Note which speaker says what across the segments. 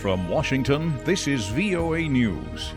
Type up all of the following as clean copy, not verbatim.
Speaker 1: From Washington, this is VOA News.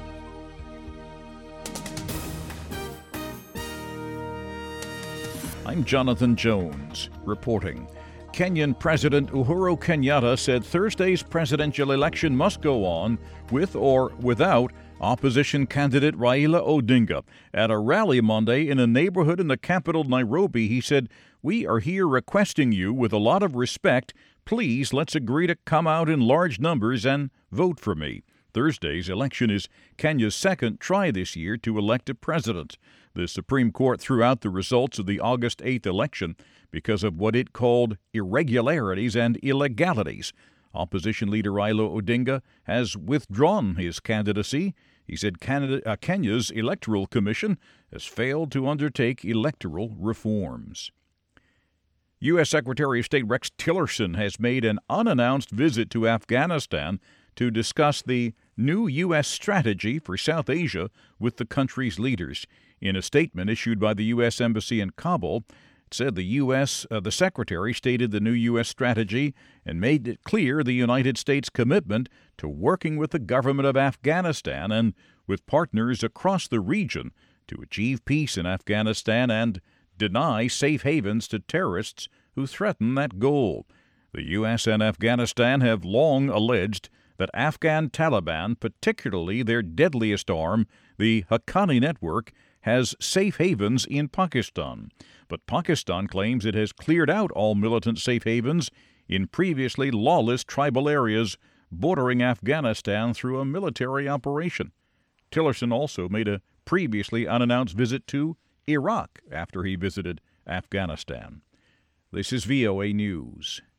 Speaker 1: I'm Jonathan Jones, reporting. Kenyan President Uhuru Kenyatta said Thursday's presidential election must go on with or without opposition candidate Raila Odinga. At a rally Monday in a neighborhood in the capital, Nairobi, he said, "We are here requesting you with a lot of respect. Please, let's agree to come out in large numbers and vote for me." Thursday's election is Kenya's second try this year to elect a president. The Supreme Court threw out the results of the August 8th election because of what it called irregularities and illegalities. Opposition leader Raila Odinga has withdrawn his candidacy. He said Kenya's Electoral Commission has failed to undertake electoral reforms. U.S. Secretary of State Rex Tillerson has made an unannounced visit to Afghanistan to discuss the new U.S. strategy for South Asia with the country's leaders. In a statement issued by the U.S. Embassy in Kabul, it said the Secretary stated the new U.S. strategy and made it clear the United States' commitment to working with the government of Afghanistan and with partners across the region to achieve peace in Afghanistan and deny safe havens to terrorists who threaten that goal. The U.S. and Afghanistan have long alleged that Afghan Taliban, particularly their deadliest arm, the Haqqani Network, has safe havens in Pakistan. But Pakistan claims it has cleared out all militant safe havens in previously lawless tribal areas bordering Afghanistan through a military operation. Tillerson also made a previously unannounced visit to Iraq after he visited Afghanistan. This is VOA News.